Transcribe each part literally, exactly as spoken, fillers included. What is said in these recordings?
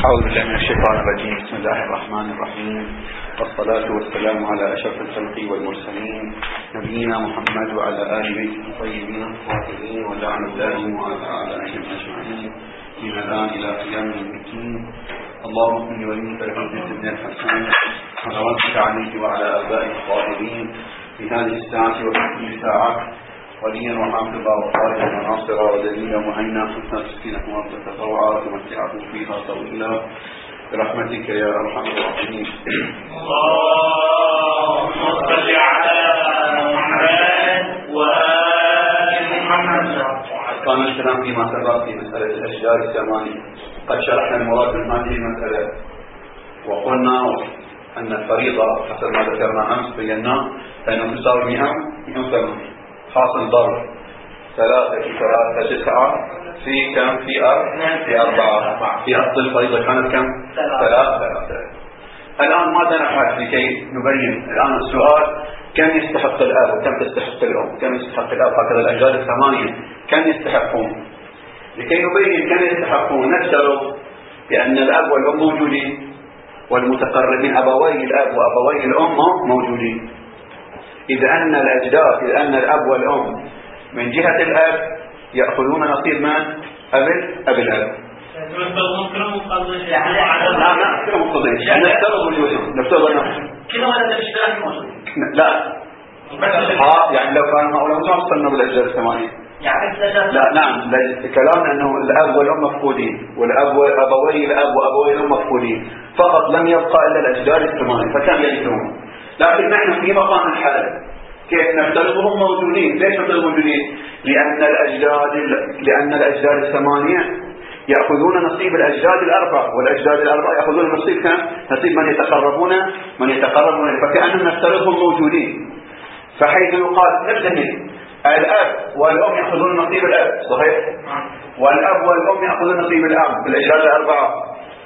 أعوذ بالله من الشيطان الرجيم. بسم الله الرحمن الرحيم، والصلاة والسلام على أشرف الخلق والمرسلين نبينا محمد وعلى آل بيته الطيبين الطاهرين ولعن الله وعلى أعدائهم أجمعين من الآن إلى قيام الدين. اللهم صل وليك العزيز بن الحسن صلواتك عليه وعلى آبائه الطاهرين في هذه الساعة وفي كل ساعة وليا وحافظا وخالقا وناصرا ودليلا معينا حسنا سكينة وأرض تطوعا وتمتعه فيها طويلا برحمتك يا أرحم الراحمين. اللهم صل على محمد وآل محمد. كان الكلام فيما سبق في مسألة الأشجار الثمانية. قد شرحنا المراد من هذه المسألة وقلنا أن الفريضة حسب ما ذكرنا أمس بينا أنه تساوي مئة مئة وثمانية حاصل ضرب ثلاثة في ثلاثة تسعة في كم في أربعة في أربعة في أصل الفريضة كانت كم ثلاثة ثلاثة. الآن ماذا نفعل لكي نبين الآن السؤال كم يستحق الأب وكم تستحق الأم، كم يستحق الأب هكذا الأجيال الثمانية كم يستحقون. لكي نبين كم يستحقون نفترض بأن الأب والأم موجودين والمتقربين أبوي الأب وأبوي الأم موجودين. إذ أن الأجداد إذ أن الأب والأم من جهة الأب يأخذون نصيب من؟ أبل أب الأب. لا لا كلهم مقتضين. نفترض وجودهم نفترض أنهم كلهم هذا الاشتراك موجود. لا ها يعني لو كانوا هؤلاء ما وصلنا بالأجداد الثمانية. لا نعم كلامنا أنه الأب والأم مفقودين والأب وأبوي الأب وأبوي الأم مفقودين فقط لم يبقى إلا الأجداد الثمانية فكم يجدون. لكن نحن في مقام الحل كيف نفترضهم موجودين. ليش نفترضهم موجودين؟ لأن الأجداد لأن الأجداد الثمانية يأخذون نصيب الأجداد الأربعة والأجداد الأربعة يأخذون نصيب كم؟ نصيب من يتقربون من يتقربون فكأنهم نفترضهم موجودين. فحيث يقال نبتدئ الأب والأم يأخذون نصيب الأب صحيح؟ والأب والأم يأخذون نصيب الأب بالأجداد الأربعة.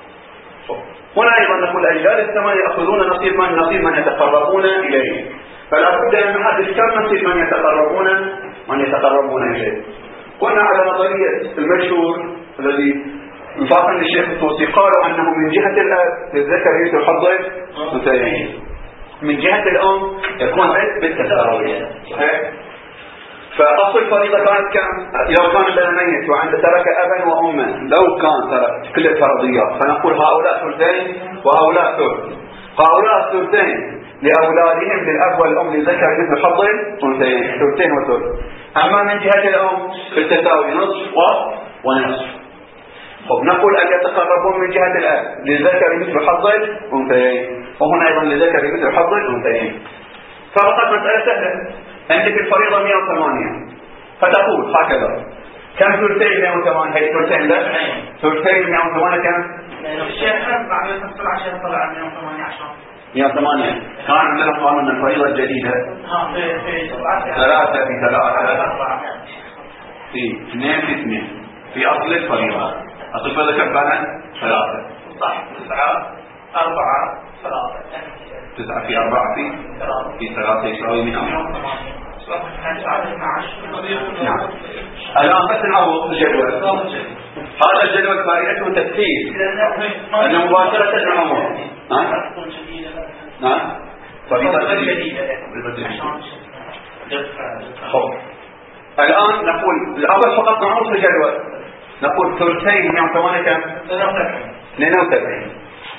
هنا أيضا نقول الأجداد الثمانية يأخذون نصيب من نصيب من يتقربون إليه. فلا بد أن نحدد كم نصيب من يتقربون من يتقربون إليه. قلنا على نظرية المشهور الذي وفاقا للشيخ الطوسي قالوا أنه من جهة الأب للذكر مثل حظ الأنثيين من جهة الأم يكون بالتساوي صحيح؟ فأصل الفريضة كانت كم؟ لو كان لنا ميت وعند ترك أبا وأما لو كان ترك كل الفرضيات فنقول هؤلاء ثلثين وهؤلاء ثلث. هؤلاء الثلثين لأولادهم للأب والأم للذكر مثل حظ الأنثيين ثلثين وثلث. أما من جهة الأم بالتساوي نصف ونصف. طب نقول أن يتقربون من جهة الأب للذكر مثل حظ الأنثيين وهنا أيضا للذكر مثل حظ الأنثيين. فبقت مسألة سهلة. عندك الفريضة مئة وثمانية فتقول هكذا كم ثلثين مئة وثمانية؟ هي ثلثين لا ثلثين مئة وثمانية كم؟ الشيخ بعد ما تفصل عشان طلع مئة وثمانية عشان مئة وثمانية. كان عندنا قانون الفريضة الجديدة في في ثلاثة في ثلاثة في اثنين في اثنين في أصل الفريضة. أصل الفريضة كم كانت؟ ثلاثة صح. تسعة أربعة ثلاثة تسعة في أربعة في في ثلاثة يساوي مئة. نعم. الآن بس نعوض الجدول. هذا الجدول فائدته تسهيل أنه مباشرة العمر. ها؟ نعم. فريضة جديدة. خب. الآن نقول الأول فقط نعوض الجدول. نقول ثلثين مئة وثمانية كم؟ اثنين وسبعين.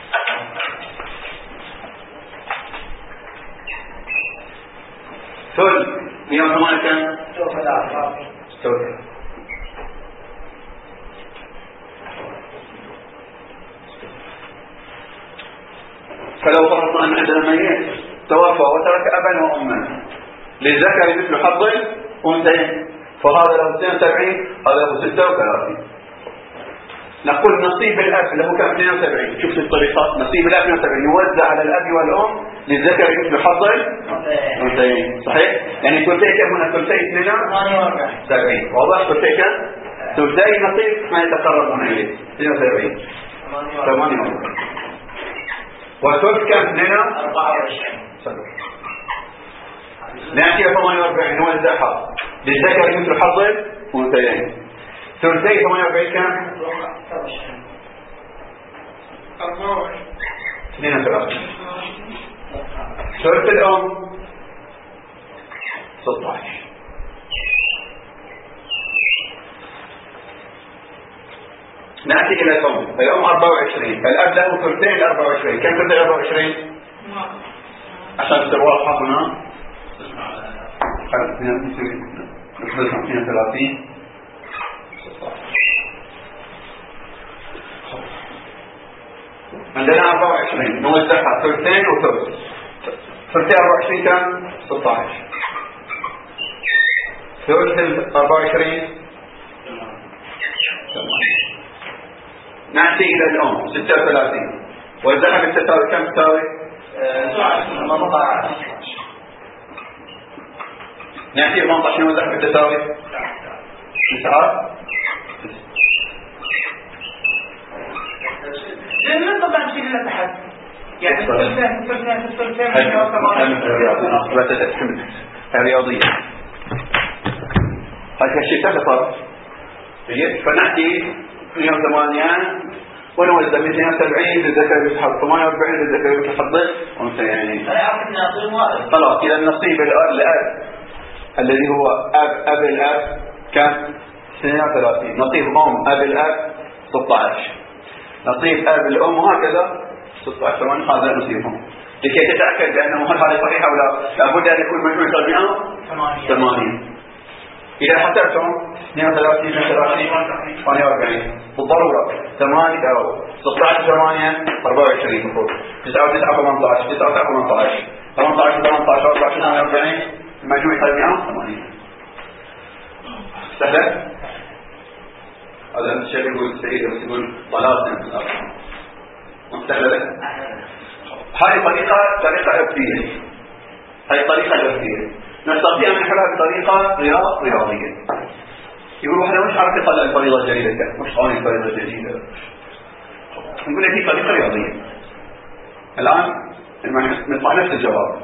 ثلث مئة وثمانية كم؟ ثلث. فلو فرضنا أن عندنا ميت توفى وترك أبا وأما للذكر مثل حظ الأنثيين فهذا له اثنين وسبعين هذا له ستة وثلاثين. نقول نصيب الأب له كم؟ اثنين وسبعين. شوف الطريقات. نصيب الأب اثنين وسبعين يوزع على الأب والأم للذكر مثل حظ الأنثيين صحيح؟ يعني ثلثي كم هنا؟ ثلثي اثنين وسبعين. واضح؟ ثلثي كم؟ ثلثي نصيب ما يتقربون إليه اثنين وسبعين ثمانية وأربعين. والثلث كم؟ اثنين أربعة وعشرين. نأتي ثمانية وأربعين نوزعها للذكر مثل حظ الأنثيين. ثلثي ثمانية وأربعين كم؟ اثنين وثلاثين. ثلث الأم ستة عشر. نأتي إلى الأم. الأم أربعة وعشرين. الأب له ثلثين أربعة وعشرين. كم ثلث أربعة وعشرين؟ عشان تصير واضحة هنا. خلينا نسوي نقبل خمسين وثلاثين. عندنا أربعة وعشرين نوزعها ثلثين وثلث. ثلثين أربعة وعشرين كم؟ ستة عشر. ثلث أربعة وعشرين نأتي إلى الأم ستة وثلاثين. وزعها بالتساوي كم تساوي؟ نأتي ثمانية عشر نوزعها بالتساوي تسعة. لأن طبعا شيء لا تحد يعني الثلثين الثلثين الثلثين الرياضية هذا الشيء تخطر. فنأتي مئة وثمانية ونوزع مئتين وسبعين للذكر يسحب ثمانية وأربعين للذكر يسحب يعني خلاص. إذا النصيب الأب الذي هو أب أب الأب كم؟ اثنين وثلاثين. نصيب أم أب الأب ستة عشر. نصيب أب الأم وهكذا ستة عشر. ثمانية هذا نصيبهم. لكي تتأكد بأنه هل هذا صحيح أو لا لابد أن يكون مجموع مئة ثمانية. إذا حسبتم اثنين وثلاثين ثلاثين ثمانية وأربعين بالضرورة ثمانية أو ستة عشر ثمانية أربعة وعشرين مفروض. تسعة وتسعة ثمانية عشر تسعة وتسعة ثمانية عشر ثمانية عشر ثمانية عشر أربعة وعشرين ثمانية وأربعين المجموع يصير مئة وثمانين. سهلة؟ هذا الشيء يقول السيد يقول طلاق سهلة. هذه طريقة طريقة عرفية. هذه طريقة عرفية نستطيع أن نحلها بطريقة رياض رياضية. يقولوا احنا مش عارف نطلع الفريضة الجديدة مش قوانين الفريضة الجديدة. نقول لك هي طريقة رياضية. الآن نطلع نفس الجواب.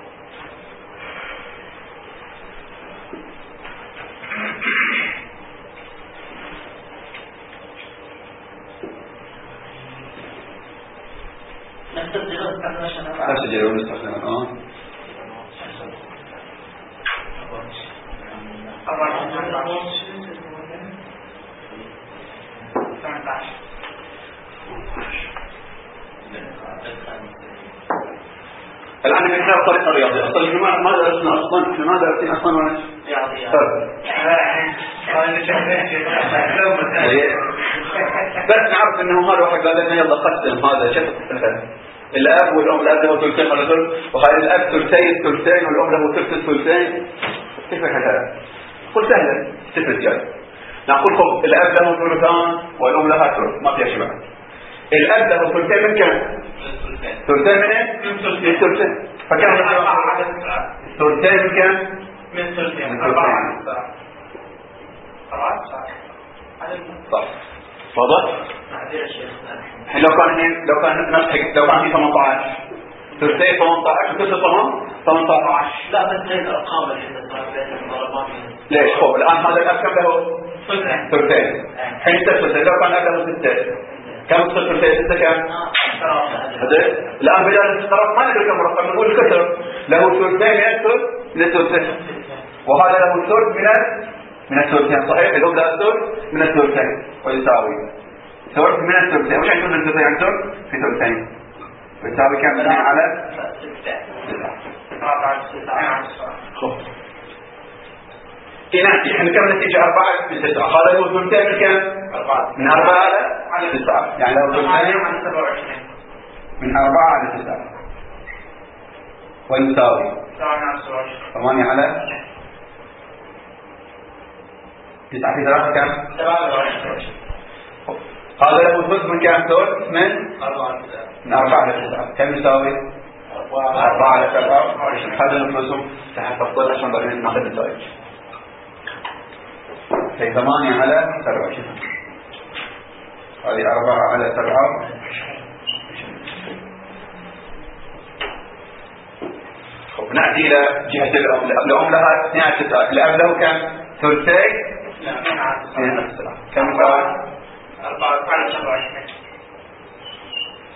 نفس الجواب نستخدمها. اه الآن نحن طريقة رياضية. أصلا ما درسنا أصلا إحنا ما درسنا أصلا ولا رياضيات. بس نعرف إنه هذا واحد قال لنا يلا قسم هذا شكل الأب والأم. الأب له ثلثين ولا ثلث وهذا الأب ثلثين ثلثين والأم له ثلث ثلثين. كيف هذا؟ قل سهلا ثلث جاي. نقول خب الأب له ثلثان والأم لها ثلث ما فيها شبه. الأب له ثلثين من كم؟ ثلثين من ايه؟ من ثلثين. فكم ثلثين من كم؟ من ثلثين أربعة أربعة صح. واضح؟ الحين لو كان لو كان نفس لو كان في ثمانية عشر ثلثين ثمانية عشر وثلث ثمانية عشر. لا بس هي الأرقام اللي صار بين الضربات. ليش؟ خب الآن هذا الأب كم له؟ ثلثين. ثلثين. حين تثلث لو كان الأب له ستة كم صفر ثلاثة ستة كم؟ هذا الآن بدأنا نستغرب ما ندري كم رقم نقول كثر له ثلثين من الثلث من الثلثين وهذا له ثلث من من الثلثين صحيح. الأم لها ثلث من الثلثين ويساوي ثلث من الثلثين. وش يعني ثلث من الثلثين؟ يعني ثلث في ثلثين ويساوي كم؟ اثنين على خب نأتي احنا كم نتيجة أربعة من تسعة. هذا له ثلثين من كم؟ من أربعة على تسعة يعني له ثلثين من أربعة على تسعة ويساوي ثمانية على تسعة في ثلاثة كم؟ هذا له ثلث من كم؟ ثلث من من أربعة على تسعة كم يساوي؟ أربعة على سبعة. هذا نفسهم تحت تفضل عشان بعدين ناخذ النتائج. هي ثمانية على سبعة هذه أربعة على سبعة. خب نأتي إلى جهة الأم. الأم لها اثنين على تسعة. الأب له كم؟ ثلثين اثنين على تسعة كم يساوي؟ أربعة على سبعة.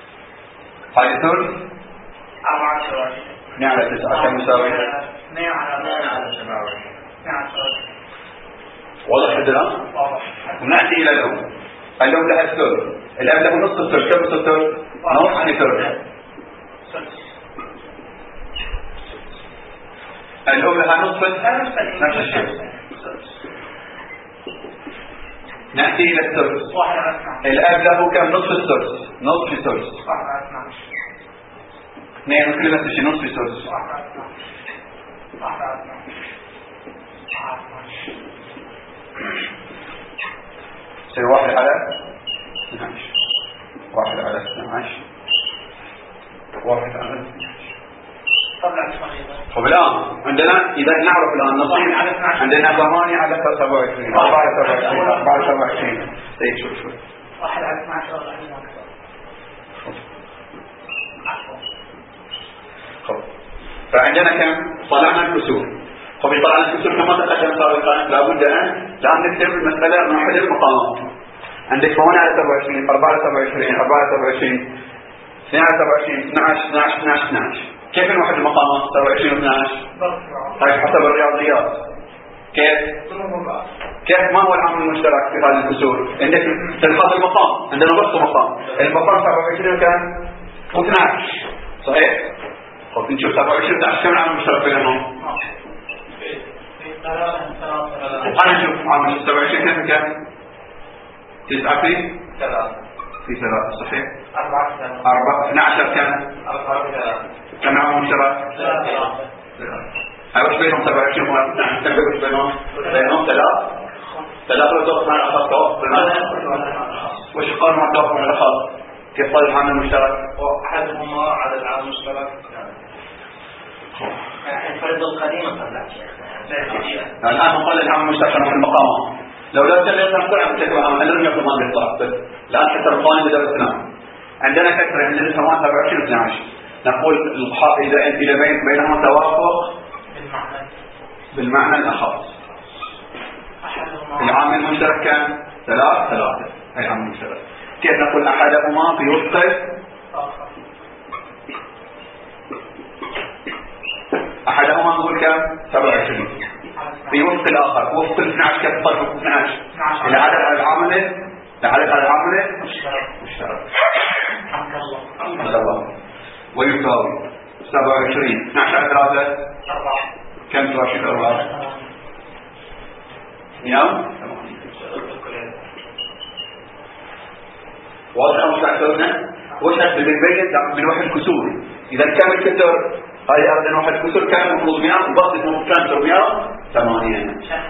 هذه ثلث أربعة وعشرين اثنين على تسعة كم يساوي؟ اثنين على سبعة وعشرين واضح حد الآن؟ واضح. ونأتي إلى الأم. الأم لها الثلث، الأب له نصف الثلث. كم الثلث؟ نصف عن ثلث. الأم لها نصف نفس الشيء. نأتي إلى الثلث. الأب له كم؟ نصف الثلث. نصف الثلث. اثنين كل نفس الشيء. نصف الثلث. يصير واحد على اثني عشر. واحد على اثني عشر. واحد على اثني عشر. طب الآن عندنا إذا نعرف الآن نصيب عندنا ثمانية على سبعة وعشرين. أربعة على سبعة وعشرين. أربعة على سبعة وعشرين. سيد شوي شوي. واحد على اثني عشر. خب فعندنا كم؟ طلعنا الكسور. خب طلعنا الكسور كما تقدم سابقا لابد أن لا نكتب المسألة من أحد المقامات. عندك ثمانية على سبعة وعشرين. أربعة على سبعة وعشرين. أربعة على سبعة وعشرين. اثنين على سبعة وعشرين. اثني عشر. اثني عشر. اثني عشر. اثني عشر. كيف نوحد المقامات؟ سبعة وعشرين و اثني عشر. طيب حسب الرياضيات كيف؟ كيف ما هو العامل المشترك في هذه الكسور؟ عندك تلخص المقام. عندنا نص مقام. المقام سبعة وعشرين كان واثني عشر صحيح؟ طب نشوف سبعة وعشرين واثني عشر كم العامل المشترك بينهم؟ أنا نشوف عامل سبعة وعشرين كيف كان؟ تسعة في ثلاثة في ثلاثة صحيح؟ أربعة أربعة. اثني عشر كان؟ أربعة ثلاثة. كم عامل مشترك؟ ثلاثة. أيش بينهم سبعة وعشرين و اثني عشر؟ كم بينهم؟ بينهم ثلاثة. ثلاثة وتوقف مع الأخص. توقف وش قال مع توقف مع الأخص؟ كيف صار العامل المشترك؟ وأحدهما على العامل المشترك. يعني فرض القديم طلع شيخنا. الآن نقول العامل المشترك في المقامات. لو لا تسمي نقطع بتكون أنا يطلب ما بيطلع بس الآن كسر القانون بدرسنا. عندنا كسر عندنا ثمانية سبعة وعشرين واثني عشر. نقول الحاء إذا أنت إذا بين بينهما توافق بالمعنى بالمعنى الأخص. العامل المشترك كان ثلاث ثلاثة. أي عامل مشترك. كيف نقول أحدهما في وفق أحدهما نقول كم؟ سبعة وعشرين في وفق الآخر. وفق اثني عشر كيف تطلق اثني عشر؟ العدد على العامل العدد على العامل مشترك. الحمد لله. ويساوي سبعة وعشرين اثني عشر على ثلاثة كم تراشد الأربعة؟ يوم واضح مش تعتبرنا وش بنبين من واحد كسور. إذا كان الكسر هاي أردنا واحد كسور كان المفروض مئة وبسط المفروض كان ترمية ثمانية.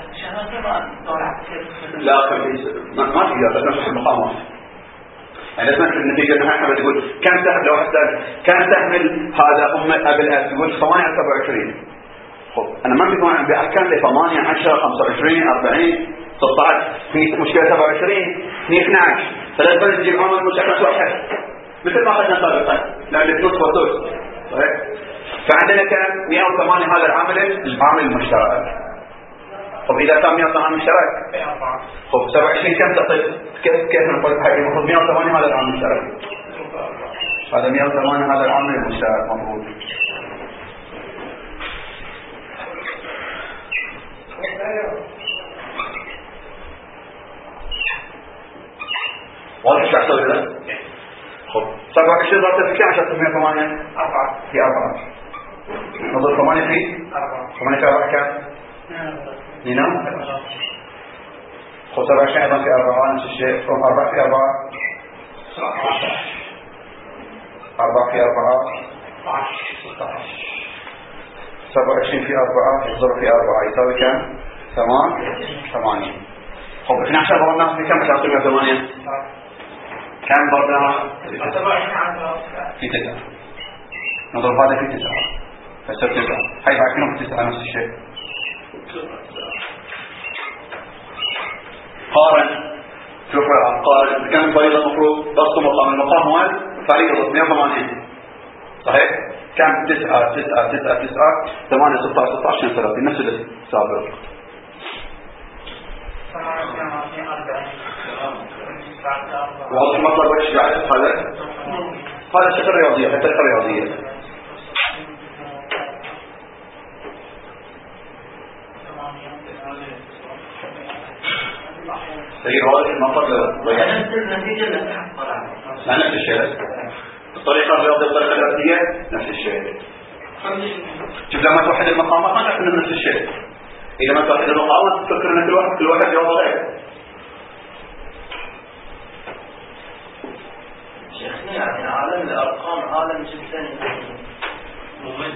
لا ما ما في هذا نفس المقامات. يعني لازم في النتيجة أنها إحنا بتقول كم سهم لو أحسن كم تحمل هذا أم أب الأب تقول ثمانية على سبعة وعشرين. خب أنا ما بيكون عندي بأحكام لي ثمانية عشرة خمسة وعشرين أربعين ستة عشر في مشكلة سبعة وعشرين في اثني عشر فلازم نجيب عامل مشترك واحد مثل ما أخذنا سابقا لأن نصف وثلث صحيح. فعندنا كان مئة وثمانية هذا العامل العامل المشترك. طب إذا كان مئة وثمانية مشترك خب سبعة وعشرين كم تعطي كيف كيف نقول حاجة المفروض مئة وثمانية هذا العامل المشترك. هذا مئة وثمانية هذا العامل المشترك مفروض. واضح شو أحسوي له؟ خب سبعة وعشرين ضربت في كم عشان تسمية ثمانية؟ أربعة في أربعة. نضرب ثمانية في؟ أربعة. ثمانية في أربعة كم؟ نينا؟ خب سبعة وعشرين أيضا في أربعة نفس الشيء. أربعة في أربعة؟ أربعة في أربعة؟ سبعة وعشرين في أربعة يضرب في أربعة يساوي كم؟ ثمان ثمانية. خب اثني عشر ضربناها في كم عشان تسمية ثمانية؟ كم ضربناها؟ في تسعة. نضرب هذا في تسعة فصار تسعة. هاي بعد في تسعة نفس الشيء. قارن شوف قارن كم فريضة المفروض ضغط مقام المقام هو فريضة مئة وثمانين صحيح؟ كم تسعة تسعة تسعة تسعة ثمانية ستة عشر ستة عشر ثلاثين نفس السابق. واضح مطلب وش بعد هذا؟ هذا شق الرياضية، حتى الرياضية. هي هذه المنطقة نفس النتيجة اللي تحصل لا نفس الشيء. الطريقة الرياضية والطريقة الرياضية نفس الشيء. شوف لما توحد المقامات ما تعرف انه نفس الشيء. إذا ما توحد المقامات تفكر ان كل واحد كل واحد رياضة غير. شيخنا يعني عالم الأرقام عالم جدا ممل.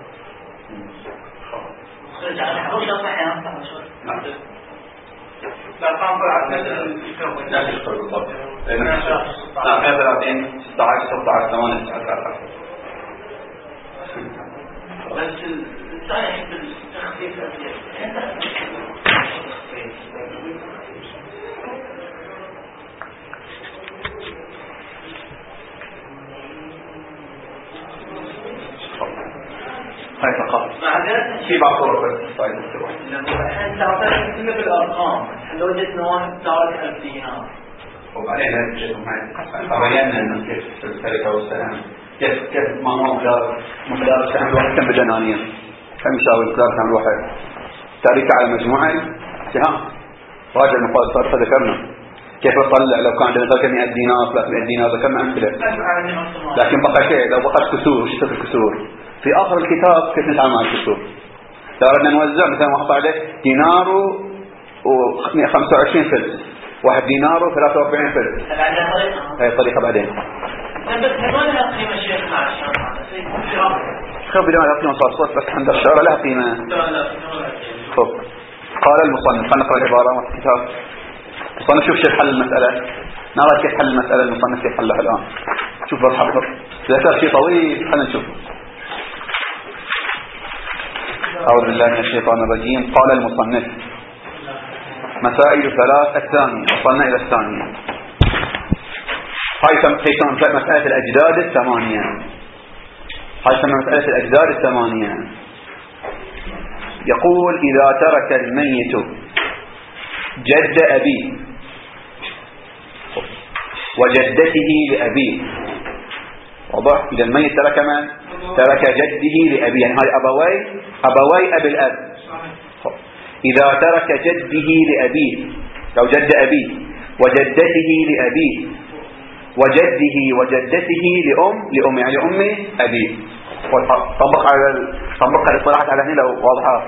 خرج عن حروش صحيح نفتح شوي. نعم. الأرقام طلعت نفس الفكرة. نفس الفكرة بالضبط. نعم ثلاثين ستة عشر ستة عشر ثمانية تسعة عشر. بس الإنسان يحب التخفيف أزيد. هاي فقط. في بعض طرق بس صايد السواء. الحين تعطيك كله بالأرقام. لو وجدنا واحد تارك ألف دينار. وبعدين لا تجد معي. بينا إنه كيف الشركة والسلام. كيف كيف ما هو مقدار مقدار السهم الواحد كم بجنانيا. كم يساوي مقدار السهم الواحد. تاريخ على مجموعة سهام. راجع المقاس صار ذكرنا. كيف أطلع لو كان عندنا ذلك مئة دينار ثلاثمئة دينار ذكرنا أمثلة. لكن بقى شيء لو بقت كسور وش تفعل الكسور؟ في آخر الكتاب كيف نتعامل مع الكسور. لو أردنا نوزع مثلا واحد عليه دينار وخمسة وعشرين فلس واحد دينار وثلاثة وأربعين فلس. هاي طريقة بعدين. بس هذول لها قيمة شيخ مع الشرع. خذ بدون لا قيمة صار صوت بس عند الشرع لها قيمة. خذ قال المصنف خلينا نقرأ العبارة في الكتاب. المصنف شوف شيء حل المسألة. نرى كيف حل المسألة المصنف كيف حلها الآن. شوف بس حفظ. ذكر شيء طويل خلينا نشوف. أعوذ بالله من الشيطان الرجيم. قال المصنف مسائل ثلاث الثانية. وصلنا إلى الثانية. هاي تسمى مسألة الأجداد الثمانية. هاي تسمى مسألة الأجداد الثمانية. يقول إذا ترك الميت جد أبيه وجدته لأبيه. واضح؟ إذا الميت ترك من؟ ترك جده لأبيه. يعني هاي أبوي أبوي أبي الأب. إذا ترك جده لأبيه لو جد أبيه وجدته لأبيه وجده وجدته لأم لأم يعني أم أبيه. طبق على طبق الاصطلاحات على هنا لو واضحة.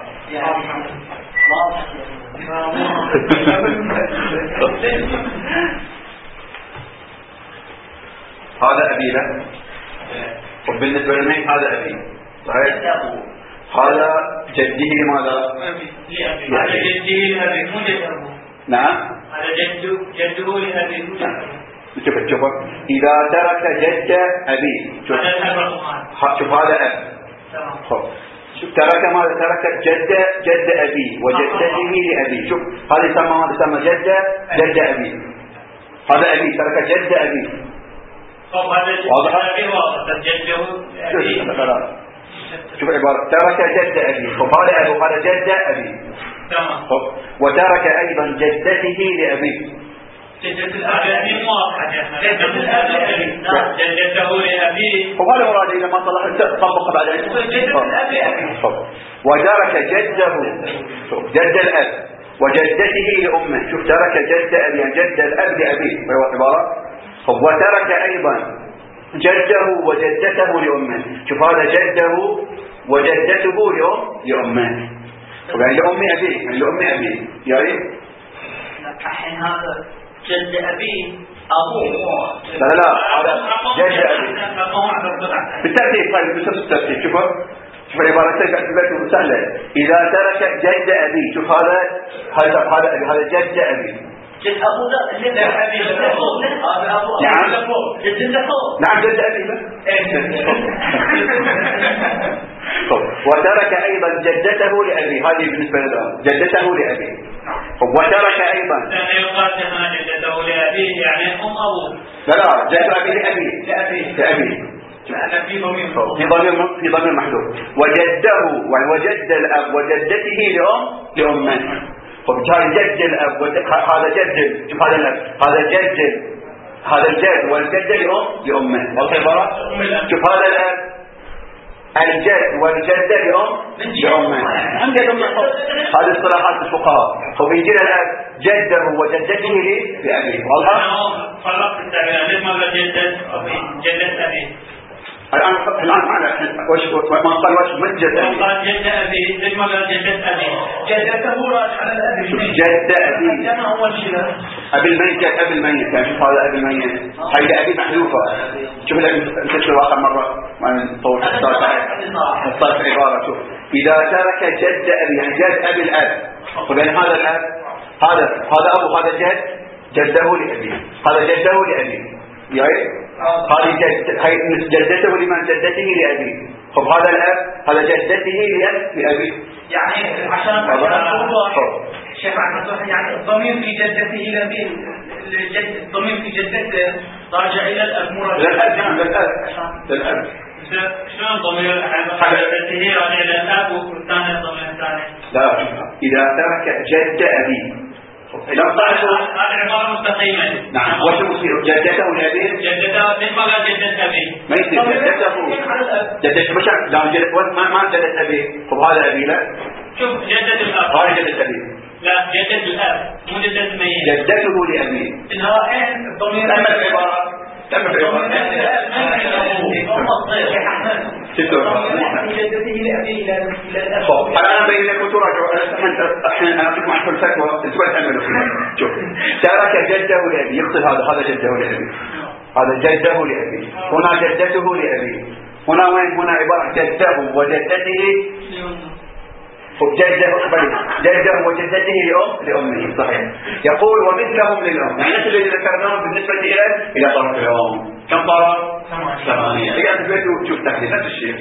هذا أبي له وبالنسبة للميت هذا أبي صحيح. هذا جده لماذا؟ هذا جده لأبي مو جد أبوه. نعم هذا جده جده لأبي مو جد أبوه. شوف شوف إذا ترك جد أبي شوف شوف هذا أب. شوف ترك ماذا؟ ترك جد جد أبي وجدته لأبي. شوف هذا يسمى هذا يسمى جد جد أبي. هذا أبي ترك جد أبي. واضح؟ جده أبي. شوف العبارة ترك جد أبي فقال أبو قال جد أبي. تمام. وترك أيضا جدته لأبي. جدة الأب مو واضحة يا أخي. جدة الأب لأبي. نعم. جدته لأبي. وهذا مراد إذا ما صلح طبق بعدين. جدة الأب لأبي. وترك جده جد الأب وجدته لأمه. شوف ترك جد أبي يعني جد الأب لأبيه. عبارة. وترك أيضا جده وجدته لأمه. شوف هذا جده وجدته لأم لأمه. يعني لأمي أبيه يعني لأمي أبيه يعني. الحين هذا جد أبي أبوه. لا لا هذا جد أبي بالترتيب. طيب بس الترتيب شوفوا شوف عبارتين تعتبرته سهلة. إذا ترك جد أبي شوف هذا هذا هذا هذا جد أبي. جد أبو لا جد أبي هذا أبو. نعم جد أبو. نعم جد أبي. وترك أيضا جدته لأبي. هذه بالنسبة للأب جدته لأبي. وترك أيضا لا يقال هنا جدته لأبي يعني أم أبو. لا لا جد أبي لأبي لأبي لأبي في ضمير في ضمير في ضمير محذوف. وجده وجد الأب وجدته لأم لأمه. فبالتالي جد الأب هذا جد شوف هذا الأب هذا جد هذا الجد والجدة لأم لأمه. واضح العبارة؟ شوف هذا الأب الجد والجدة لأم لأمه. عند أمه. هذه اصطلاحات الفقهاء. وبيجينا الأب جده وجدته لأبيه. واضح؟ فرقت التابعين ليش ما قال جدة جدة أبيه؟ الآن الآن معنا وش ما قال وش من جد أبي؟ ما قال جد أبي، ليش ما قال جدة أبي؟ جدته راجع على الأب. جد أبي. أنا أول شيء. أبي الميت أبي الميت يعني شوف هذا أبي الميت. هاي أبي محذوفة. شوف الأبي انتشر آخر مرة ما نطول الصلاة. الصلاة العبارة شوف إذا ترك جد أبي يعني جد أبي الأب. وبين هذا الأب هذا هذا أبو هذا جد جده لأبي. هذا جده لأبي. يعني هذه جد هاي جدته لمن جدته لأبي. طب هذا الأب هذا جدته لأبي. يعني عشان عشان شيخ أحمد يعني الضمير في جدته إلى أبي الجد الضمير في جدته راجع إلى الأب مراد للأب نعم للأب للأب. شلون ضمير جدته راجع إلى الأب والثاني الضمير الثاني؟ لا إذا ترك جد أبي لا هذه عبارة مستقيمة. نعم وش يصير جدته لأبيه؟ جدته ليش ما قال جدة أبي؟ ما يصير جدته جدته مش لا جدة ما ما جدة أبيه. طب هذا أبي لا شوف جدة الأب هذا جدة أبيه لا جدة الأب مو جدة الميت جدته لأبيه. الهائن الضمير تم العبارة تم العبارة أنا بين لكم تراجعوا أحيانا أنا أعطيكم عن الفتوى أنتم تعملوا فيها. شوف ترك جده لأبي يقصد هذا هذا جده لأبي هذا جده لأبي هنا جدته لأبي هنا وين هنا عبارة جده وجدته جده جده وجدته لأم لأمه صحيح. يقول ومثلهم للأم يعني نفس الذي ذكرناه بالنسبة إلى إلى طرف الأم كم طرف؟ ثمانية. هي أنت بيت وتشوف تحديد نفس الشيء.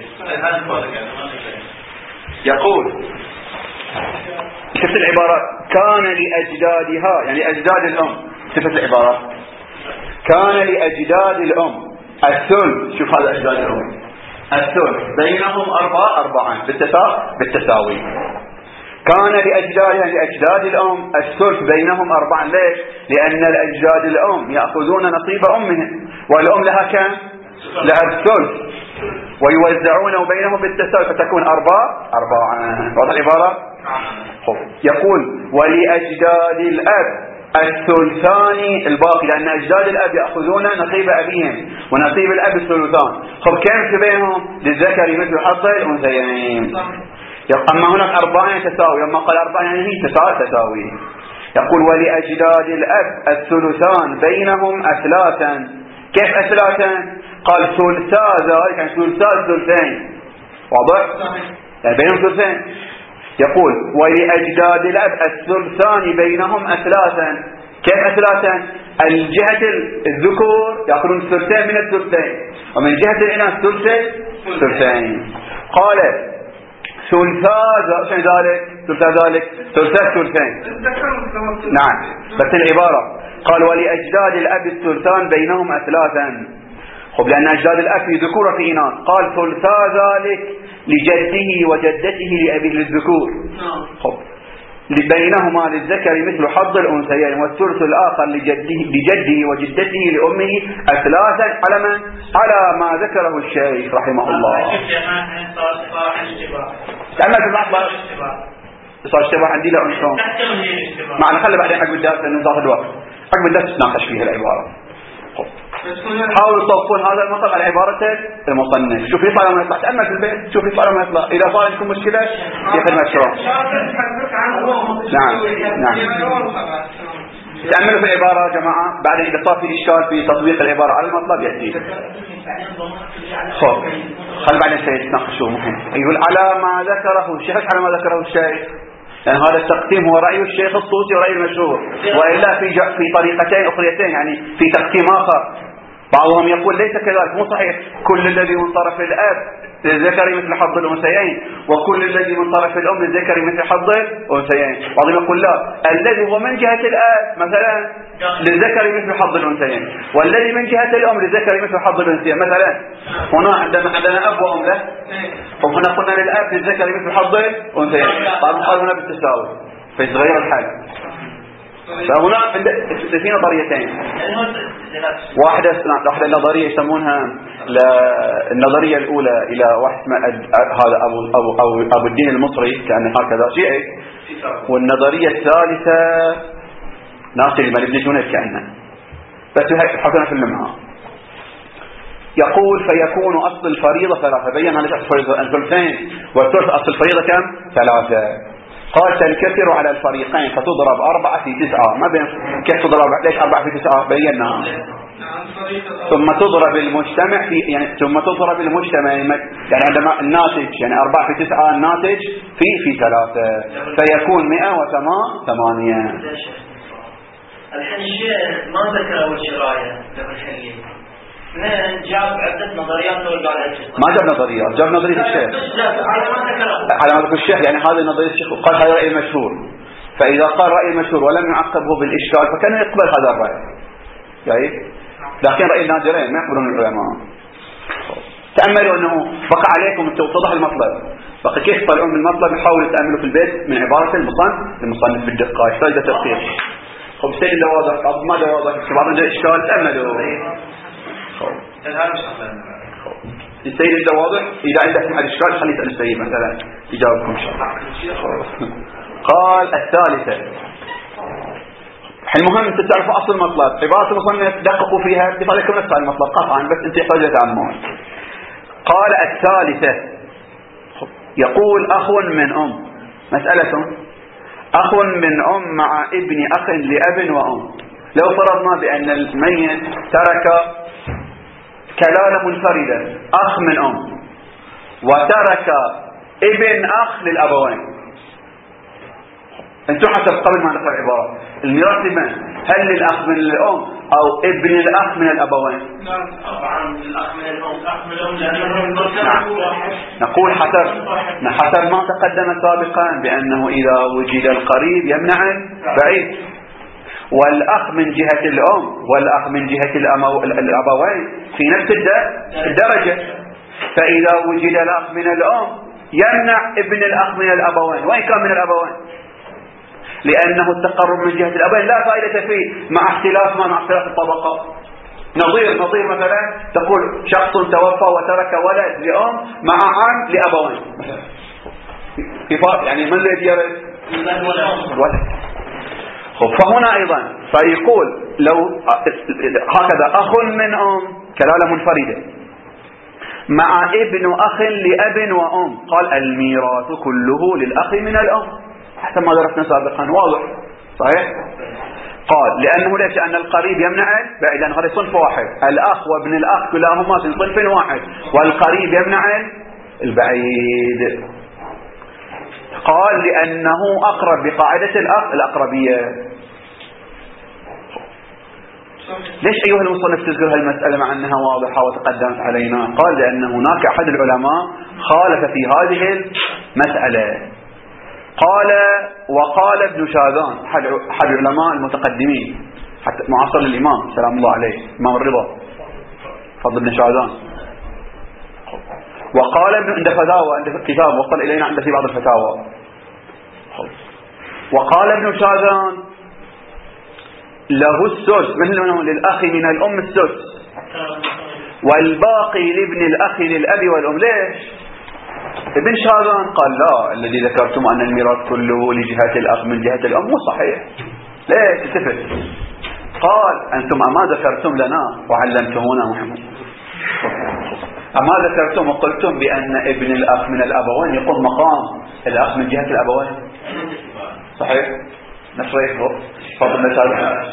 يقول شفت العبارة كان لأجدادها يعني أجداد الأم. شفت العبارة كان لأجداد الأم الثلث. شوف هذا أجداد الأم الثلث بينهم أربعة أربعة بالتساوي بالتساوي. كان لأجداد يعني أجداد الأم الثلث بينهم أربعة. ليش؟ لأن الأجداد الأم يأخذون نصيب أمهم والأم لها كم؟ لها الثلث ويوزعونه بينهم بالتساوي فتكون أربعة أربعة. واضح العبارة؟ يقول ولأجداد الأب الثلثان الباقي لأن أجداد الأب يأخذون نصيب أبيهم ونصيب الأب الثلثان. خب كم في بينهم؟ للذكر مثل حظ الأنثيين. أما هناك أربعة تساوي أما قال أربعة يعني هي تساوي تساوي. يقول ولأجداد الأب الثلثان بينهم أثلاثا. كيف أثلاثا؟ قال ثلثا ذلك يعني ثلثا الثلثين. واضح؟ يعني بينهم ثلثين. يقول ولأجداد الأب الثلثان بينهم أثلاثا. كيف أثلاثا؟ الجهة الذكور يأخذون الثلثين من الثلثين ومن جهة الإناث ثلثين ثلثين. قال ثلثا ذلك ثلثا ذلك ثلثا الثلثين. نعم بس العبارة قال ولأجداد الأب الثلثان بينهم أثلاثا. خب لأن أجداد الأب في ذكور في إناث قال ثلثا ذلك لجده وجدته لأبيه للذكور. خب بينهما للذكر مثل حظ الأنثيين والثلث الآخر لجده, لجده وجدته لأمه أثلاثا على من؟ على ما ذكره الشيخ رحمه الله. تعمل في المعطلة صار اشتباه عندي لا أنشون معنا خلي بعدين حق الدرس لأنه ضاغط الوقت حق الدرس تناقش فيها العبارة. حاولوا تصفون هذا المطلب على عبارة المصنف. شوف يطلع لما يطلع تأمل في البيت شوف يطلع لما يطلع إذا صار لكم مشكلة يخدم الشرع. نعم نعم تأملوا في العبارة يا جماعة بعدين إذا صار في إشكال في تطبيق العبارة على المطلب يأتي. خب خل بعدين سيتناقشوا مهم. يقول على ما ذكره الشيخ على ما ذكره الشيخ لأن هذا التقسيم هو رأي الشيخ الطوسي ورأي المشهور وإلا في في طريقتين أخريتين يعني في تقسيم آخر. بعضهم يقول ليس كذلك مو صحيح كل الذي من طرف الأب للذكر مثل حظ الأنثيين وكل الذي من طرف الأم للذكر مثل حظ الأنثيين. بعضهم يقول لا الذي هو من جهة الأب مثلا للذكر مثل حظ الأنثيين والذي من جهة الأم للذكر مثل حظ الأنثيين. مثلا هنا عندنا عندنا أب وأم له وهنا قلنا للأب للذكر مثل حظ الأنثيين بعضهم قالوا هنا بالتساوي فيتغير الحال. فهنا فينا طريقتين واحدة واحدة نظرية يسمونها النظرية الأولى إلى واحد هذا أبو أبو أبو أبو الدين المصري كأنه هكذا شيء، والنظرية الثالثة ناصر بن ابن جنيد كأنه، بس حطنا في اللمعة. يقول فيكون أصل الفريضة ثلاثة. بين هذا أصل الفريضة الثلثين، والثلث أصل الفريضة كم؟ ثلاثة. قال تنكسر على الفريقين فتضرب أربعة في تسعة. ما بين كيف تضرب؟ ليش أربعة في تسعة؟ بينا. ثم تضرب المجتمع في يعني ثم تضرب المجتمع يعني عندما الناتج يعني أربعة في تسعة الناتج في في ثلاثة فيكون مئة وثمانية. الحين الشيء ما ذكر أول شراية قبل حلين، من جاب عدة نظريات ما جاب نظريات، جاب نظرية الشيخ على ما ذكر الشيخ. يعني هذه نظرية الشيخ قال هذا رأي مشهور، فإذا قال رأي مشهور ولم يعقبه بالإشكال فكان يقبل هذا الرأي جيد، لكن رأي النادرين ما يقبلون العلماء. تأملوا أنه بقى عليكم اتضح المطلب، بقى كيف طلعون من المطلب يحاولوا يتأملوا في البيت من عبارة المصنف المصنف بالدقة يحتاج تدقيق. خب سيد اللي واضح أو ما له واضح في بعض الإشكال تأملوا. السيد اللي واضح إذا عندك أحد إشكال خليه يسأل السيد مثلا يجاوبكم إن شاء الله. قال الثالثة. المهم أنت تعرف أصل المطلب، عبارة المصنف دققوا فيها بطريقة نفس المطلب قطعا، بس أنت يحتاج لتأمل. قال الثالثة يقول أخ من أم، مسألة أخ من أم مع ابن أخ لأب وأم. لو فرضنا بأن الميت ترك كلالة منفردة أخ من أم وترك ابن أخ للأبوين، انتم حسب قبل ما نقرأ العبارة الميراث لمن؟ هل للأخ من الأم أو ابن الأخ من الأبوين؟ نعم طبعا الأخ من الأم، الأخ من الأم لأنه واحد. نقول حسب حسب ما تقدم سابقا بأنه إذا وجد القريب يمنع البعيد، والأخ من جهة الأم والأخ من جهة الأبوين في نفس الدرجة، فإذا وجد الأخ من الأم يمنع ابن الأخ من الأبوين وإن كان من الأبوين، لأنه التقرب من جهة الأبوين لا فائدة فيه مع اختلاف ما مع اختلاف الطبقات. نظير نظير مثلا تقول شخص توفى وترك ولد لأم مع عم لأبوين في فرق، يعني من الذي يرث؟ ولد. فهنا أيضا فيقول لو هكذا أخ من أم كلالة منفردة مع ابن أخ لأب وأم، قال الميراث كله للأخ من الأم حتى ما درسنا سابقا واضح صحيح. قال لأنه ليش؟ أن القريب يمنع بعيد، لأن هذا صنف واحد، الأخ وابن الأخ كلاهما في صنف واحد والقريب يمنع البعيد. قال لأنه أقرب بقاعدة الأخ الأقربية. ليش أيها المصنف تذكر هالمسألة مع أنها واضحة وتقدمت علينا؟ قال لأن هناك أحد العلماء خالف في هذه المسألة. قال وقال ابن شاذان أحد العلماء المتقدمين حتى معاصر للإمام سلام الله عليه إمام الرضا فضل ابن شاذان، وقال ابن عند فتاوى عند كتاب وصل إلينا عند في بعض الفتاوى، وقال ابن شاذان له السدس مثل للأخ من الأم السدس والباقي لابن الأخ للأب والأم. ليش؟ ابن شاذان قال لا، الذي ذكرتم أن الميراث كله لجهة الأخ من جهة الأم مو صحيح. ليش؟ التفت قال أنتم أما ذكرتم لنا وعلمتمونا محمد، أما ذكرتم وقلتم بأن ابن الأخ من الأبوين يقوم مقام الأخ من جهة الأبوين صحيح؟ نشرح فضل ابن شاذان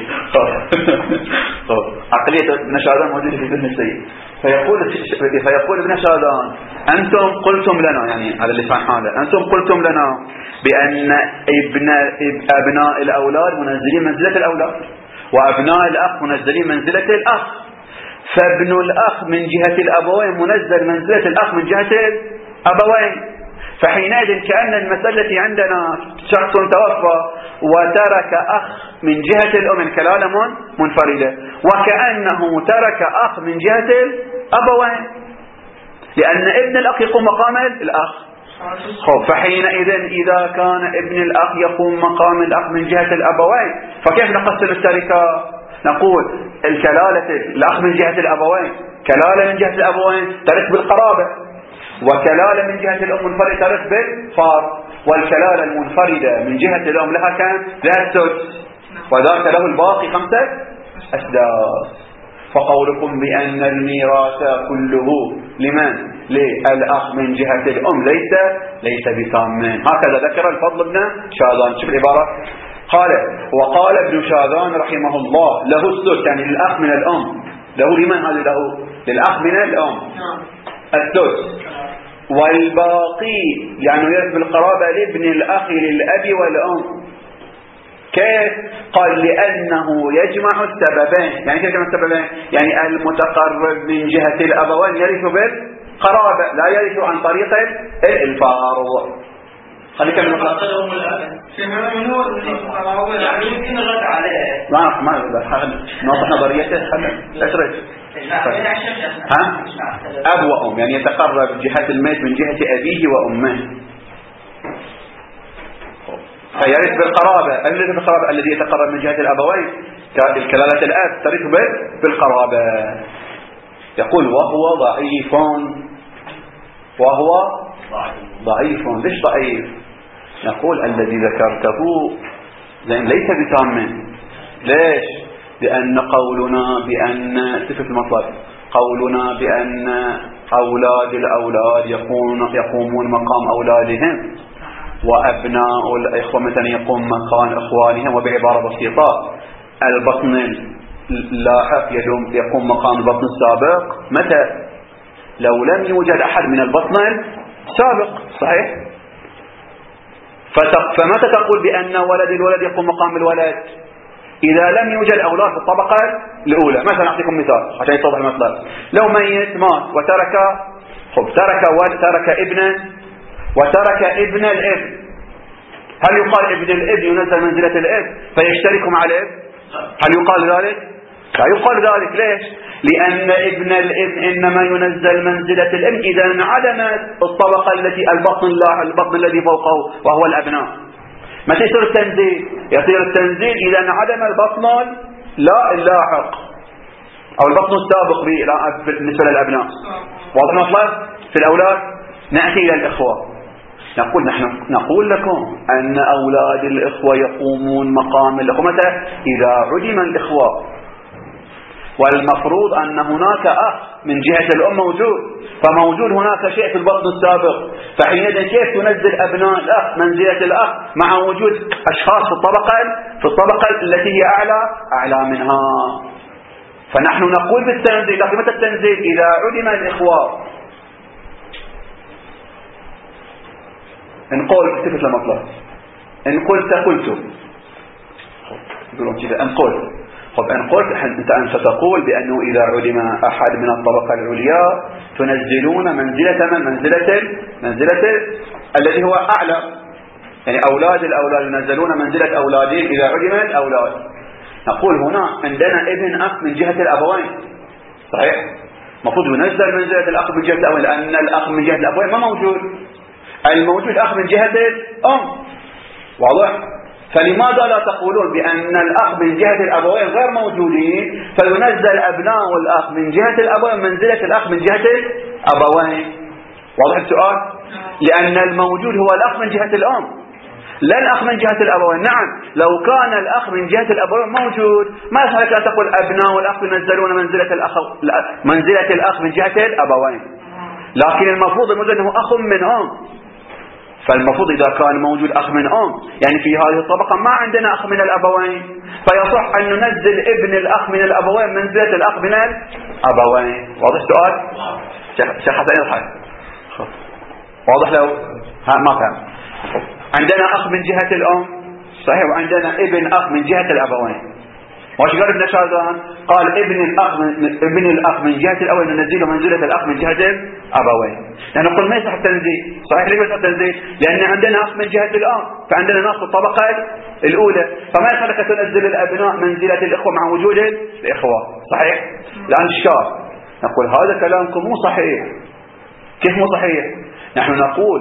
عقلية ابن شاذان موجودة في ابن السيد. فيقول فيقول ابن شاذان أنتم قلتم لنا، يعني على اللسان حاله، أنتم قلتم لنا بأن ابن أبناء الأولاد منزلين منزلة الأولاد وأبناء الأخ منزلين منزلة الأخ، فابن الأخ من جهة الأبوين منزل منزلة الأخ من جهة الأبوين. فحينئذ كأن المسألة عندنا شخص توفى وترك أخ من جهة الأم كلالة منفردة، وكأنه ترك أخ من جهة الأبوين، لأن ابن الأخ يقوم مقام الأخ خب فحينئذ إذا كان ابن الأخ يقوم مقام الأخ من جهة الأبوين فكيف نقسم التركة؟ نقول الكلالة الأخ من جهة الأبوين كلالة من جهة الأبوين ترث بالقرابة، وكلالة من جهة الأم منفردة ترث بالفار، والكلالة المنفردة من جهة الأم لها كم؟ لها السدس، وذاك له الباقي خمسة أسداس. فقولكم بأن الميراث كله لمن؟ للأخ من جهة الأم ليس ليس بتامين. هكذا ذكر الفضل بن شاذان. شوف العبارة، قال وقال ابن شاذان رحمه الله له السدس، يعني للأخ من الأم. له لمن هذا؟ له للأخ من الأم السدس، والباقي يعني يرث بالقرابة لابن الأخ للأب والأم. كيف؟ قال لأنه يجمع السببين. يعني كيف يجمع السببين؟ يعني المتقرب من جهة الأبوين يرث بالقرابة لا يرث عن طريق الفار. خليك من الأخ يعني يمكن الرد عليه. ما ما نوضح نظريته. خلنا اشرح. ها؟ أب وأم، يعني يتقرب جهة الميت من جهة أبيه وأمه فيرث بالقرابة. الذي بالقرابة الذي يتقرب من جهة الأبوين كالكلالة الأب ترث بالقرابة. يقول وهو ضعيف. وهو ضعيف. ليش ضعيف؟ نقول الذي ذكرته ليس بتام. ليش؟ لأن قولنا بأن صفة المطلب قولنا بأن أولاد الأولاد يقومون يقومون مقام أولادهم، وأبناء الإخوة مثلا يقوم مكان إخوانهم، وبعبارة بسيطة البطن اللاحق يقوم مقام البطن السابق متى؟ لو لم يوجد أحد من البطن السابق. صحيح؟ فمتى تقول بأن ولد الولد يقوم مقام الولد؟ إذا لم يوجد أولاد في الطبقة الأولى. مثلا أعطيكم مثال عشان يتضح المطلب. لو ميت مات وترك خب ترك ترك ابنا وترك ابن الابن، هل يقال ابن الابن ينزل منزلة الابن فيشترك مع الابن؟ هل يقال ذلك؟ لا يقال ذلك. ليش؟ لأن ابن الابن إنما ينزل منزلة الابن إذا انعدمت الطبقة التي البطن البطن الذي فوقه وهو الأبناء. متى يصير التنزيل؟ يصير التنزيل إذا انعدم البطن لا اللاحق أو البطن السابق بالنسبة للأبناء. واضح المطلب؟ في الأولاد نأتي إلى الإخوة. نقول نحن نقول لكم أن أولاد الإخوة يقومون مقام الإخوة متى؟ إذا عدم الإخوة، والمفروض أن هناك أخ من جهة الأم موجود، فموجود هناك شيء في البطن السابق، فحينئذ كيف تنزل أبناء الأخ منزلة الأخ مع وجود أشخاص في الطبقة في الطبقة التي هي أعلى أعلى منها؟ فنحن نقول بالتنزيل. لكن متى التنزيل؟ إذا عدم الإخوة. إن قول صفة المطلب، إن قلت قلت يقولون كذا أن قلت. طب إن قلت أنت أنت تقول بأنه إذا علم أحد من الطبقة العليا تنزلون منزلة من منزلة منزلة الذي هو أعلى، يعني أولاد الأولاد ينزلون منزلة أولادهم إذا علم الأولاد. نقول هنا عندنا ابن أخ من جهة الأبوين. صحيح؟ المفروض ينزل منزلة الأخ من جهة الأبوين، لأن الأخ من جهة الأبوين ما موجود. الموجود أخ من جهة الأم. واضح؟ فلماذا لا تقولون بأن الأخ من جهة الأبوين غير موجودين فينزل أبناء الأخ من جهة الأبوين منزلة الأخ من جهة الأبوين؟ واضح السؤال؟ لأن الموجود هو الأخ من جهة الأم لا الأخ من جهة الأبوين. نعم لو كان الأخ من جهة الأبوين موجود ما يصح لك أن تقول أبناء الأخ ينزلون منزلة الأخ منزلة الأخ من جهة الأبوين، لكن المفروض أنه أخ من أم. فالمفروض إذا كان موجود أخ من أم يعني في هذه الطبقة ما عندنا أخ من الأبوين، فيصح أن ننزل ابن الأخ من الأبوين منزلة الأخ من الأبوين. واضح السؤال؟ شيخ حسن يضحك. واضح لو ها ما فهم. عندنا أخ من جهة الأم صحيح، وعندنا ابن أخ من جهة الأبوين. واش قال ابن شاذان؟ قال ابن الأخ من ابن الأخ من جهة الأول ننزله منزلة الأخ من جهة الأبوين. يعني نقول ما يصح التنزيل. صحيح ليه ما يصح التنزيل؟ لأن عندنا أخ من جهة الأم فعندنا ناس في الطبقة الأولى، فما يصح لك تنزل الأبناء منزلة الإخوة مع وجود الإخوة. صحيح؟ الآن الشار نقول هذا كلامكم مو صحيح. كيف مو صحيح؟ نحن نقول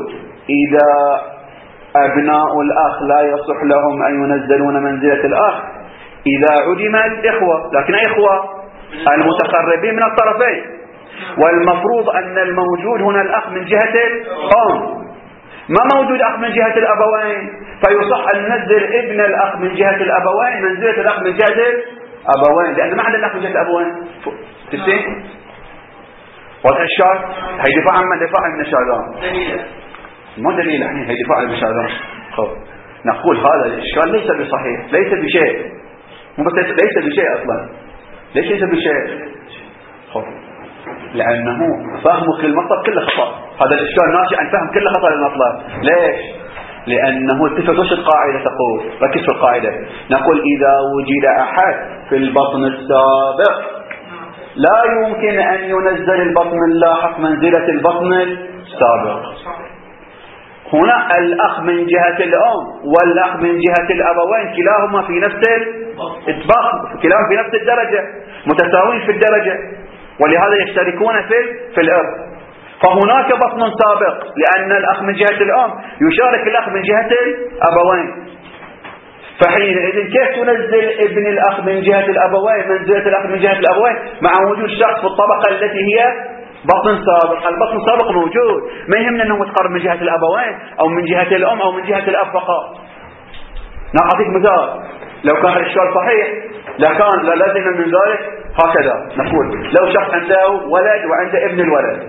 إذا أبناء الأخ لا يصح لهم أن ينزلون منزلة الأخ إذا عدم الإخوة، لكن إخوة المتقربين من الطرفين، والمفروض أن الموجود هنا الأخ من جهة الأم، ما موجود أخ من جهة الأبوين، فيصح أن ننزل ابن الأخ من جهة الأبوين منزلة الأخ من جهة الأبوين، لأن ما عندنا الأخ من جهة الأبوين. تسين واضح الشرط؟ هي دفاع عن من؟ دفاع عن النشاذان، مو دليل يعني، هي دفاع عن النشاذان. نقول هذا الإشكال ليس بصحيح، ليس بشيء، مو بس ليس بشيء أصلا. ليش ليس بشيء؟ خب لأنه فهمك للمطلب كله خطأ. هذا الإشكال ناشئ عن فهم كله خطأ للمطلب. ليش؟ لأنه التفت وش القاعدة تقول؟ ركز في القاعدة. نقول إذا وجد أحد في البطن السابق لا يمكن أن ينزل البطن اللاحق منزلة البطن السابق. هنا الأخ من جهة الأم والأخ من جهة الأبوين كلاهما في نفس الإطباق، كلاهما في نفس الدرجة، متساوين في الدرجة، ولهذا يشتركون في في الإرث. فهناك بطن سابق لأن الأخ من جهة الأم يشارك الأخ من جهة الأبوين، فحينئذ كيف تنزل ابن الأخ من جهة الأبوين منزلة الأخ من جهة الأبوين مع وجود شخص في الطبقة التي هي بطن سابق؟ البطن السابق موجود، ما يهمنا أنه متقرب من جهة الأبوين أو من جهة الأم أو من جهة الأب فقط. نعطيك مثال، لو كان الإشكال صحيح لكان لا لازم من ذلك هكذا نقول لو شخص عنده ولد وعنده ابن الولد،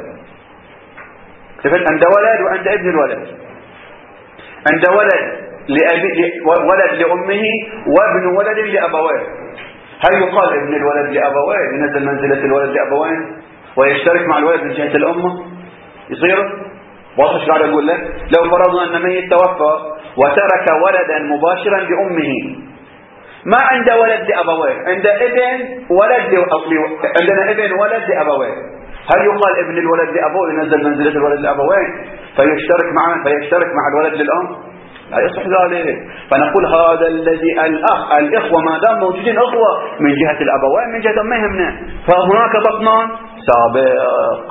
عنده ولد وعنده ابن الولد، عنده ولد لأبي ولد لأمه وابن ولد لأبويه، هل يقال ابن الولد لأبويه ينزل منزلة الولد لأبوين ويشترك مع الولد من جهة الأمة؟ يصير واضح ايش قاعد اقول لك؟ لو فرضنا ان ميت توفى وترك ولدا مباشرا لأمه، ما عنده ولد لأبويه، عنده ابن ولد ل... عندنا ابن ولد لأبويه، هل يقال ابن الولد لأبوه ينزل منزلة الولد لأبوين فيشترك مع فيشترك مع الولد للأم؟ لا يصح ذلك. فنقول هذا الذي الأخ الإخوة ما دام موجودين أخوة من جهة الأبوين من جهة ما يهمنا، فهناك بطنان سابق.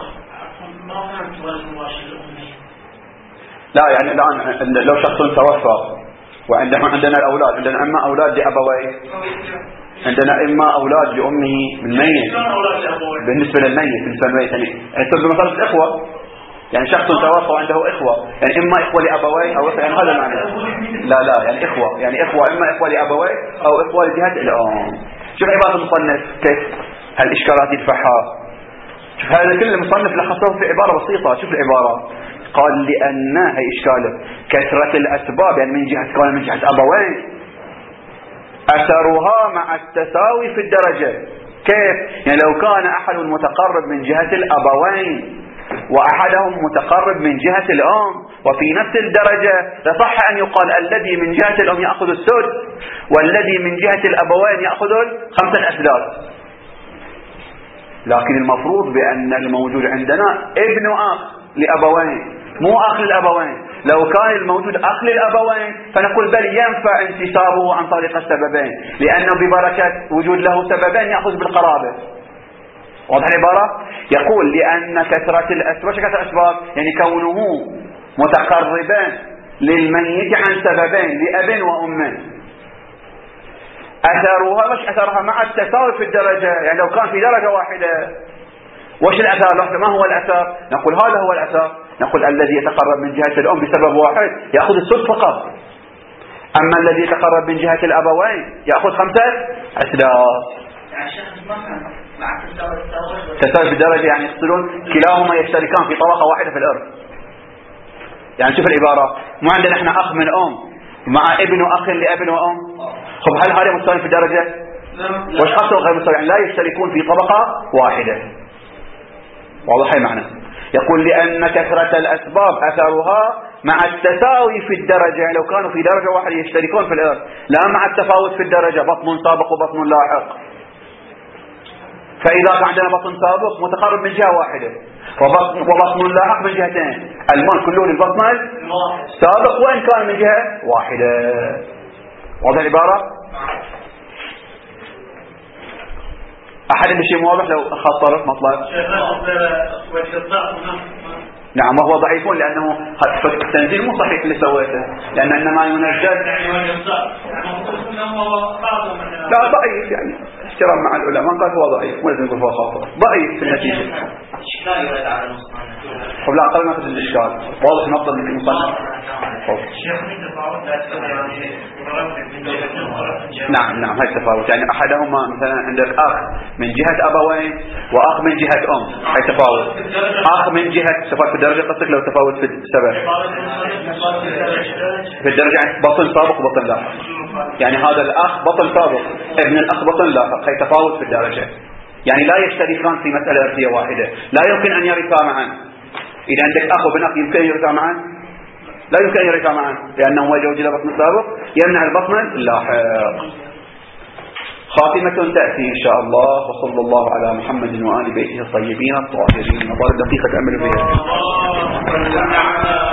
لا يعني الآن لو شخص توفى وعندنا عندنا الأولاد، عندنا إما أولاد لأبويه، عندنا إما أولاد لأمه بالميت بالنسبة للميت بالنسبة للميت يعني تبدو مثلا الإخوة، يعني شخص توفى وعنده إخوة، يعني إما إخوة لأبويه أو إخوة، يعني هذا معنى. لا لا يعني إخوة، يعني إخوة إما إخوة لأبويه أو إخوة لجهة الأم. شوف عبارة المصنف كيف هالإشكالات يدفعها. شوف هذا كل المصنف لخصه في عبارة بسيطة. شوف العبارة، قال لأن هي إشكاله كثرة الأسباب، يعني من جهة كون من جهة أبوين أثرها مع التساوي في الدرجة. كيف؟ يعني لو كان أحد متقرب من جهة الأبوين وأحدهم متقرب من جهة الأم وفي نفس الدرجة لصح أن يقال الذي من جهة الأم يأخذ السدس والذي من جهة الأبوين يأخذ الخمسة أسداس. لكن المفروض بأن الموجود عندنا ابن أخ لأبوين مو أخ للأبوين. لو كان الموجود أخ للأبوين فنقول بل ينفع انتسابه عن طريق السببين، لأنه ببركة وجود له سببين يأخذ بالقرابة. واضح العبارة؟ يقول لأن كثرة الأسباب، كثرة الأسباب يعني كونه متقربان للميت عن سببين لأب وأم، أثرها مش أثرها مع التساوي في الدرجة، يعني لو كان في درجة واحدة وش الأثر؟ ما هو الأثر؟ نقول هذا هو الأثر. نقول الذي يتقرب من جهة الأم بسبب واحد يأخذ السدس فقط، أما الذي يتقرب من جهة الأبوين يأخذ خمسة أسداس. مع تساوي في الدرجة يعني يقصدون كلاهما يشتركان في طبقة واحدة في الإرث. يعني شوف العبارة، مو عندنا احنا أخ من أم مع ابن وأخ لأب وأم، خب هل هذا مستوى في الدرجة؟ وش قصده غير مستوى؟ يعني لا يشتركون في طبقة واحدة. واضح المعنى؟ يقول لأن كثرة الأسباب أثرها مع التساوي في الدرجة، يعني لو كانوا في درجة واحدة يشتركون في الإرث، لا مع التفاوت في الدرجة، بطن سابق وبطن لاحق. فإذا كان عندنا بطن سابق متقرب من جهة واحدة وبطن, وبطن لاحق من جهتين، المال كله للبطن السابق وإن كان من جهة واحدة. واضح العبارة؟ أحد بشيء واضح لو خطرت مطلب؟ نعم وهو ضعيف لأنه التنزيل مو صحيح اللي سويته، لأن إنما ينجد لا ضعيف يعني احترام مع العلماء قال هو ضعيف، مو لازم نقول هو خاطئ، ضعيف في النتيجة. قبل أقل ما في الإشكال واضح نقطة من المصنف. نعم نعم هاي التفاوت، يعني أحدهما مثلا عندك أخ من جهة أبوين وأخ من جهة أم، هاي تفاوت. أخ من جهة تفاوت في الدرجة، قصدك لو تفاوت في السبب في الدرجة بطن سابق وبطن لاحق، يعني هذا الأخ بطن سابق ابن الأخ بطن لاحق، هاي تفاوت في الدرجة، يعني لا يشتركان في مسألة إرثية واحدة، لا يمكن أن يرثا معا. إذا عندك أخ وابن أخ يمكن أن يرثا معا؟ لا يمكن أن يرثا معا، لأنه يجوز إلى بطن سابق يمنع البطن اللاحق. خاتمة تأتي إن شاء الله، وصلى الله على محمد وآل بيته الطيبين الطاهرين. نظر دقيقة أمر بها.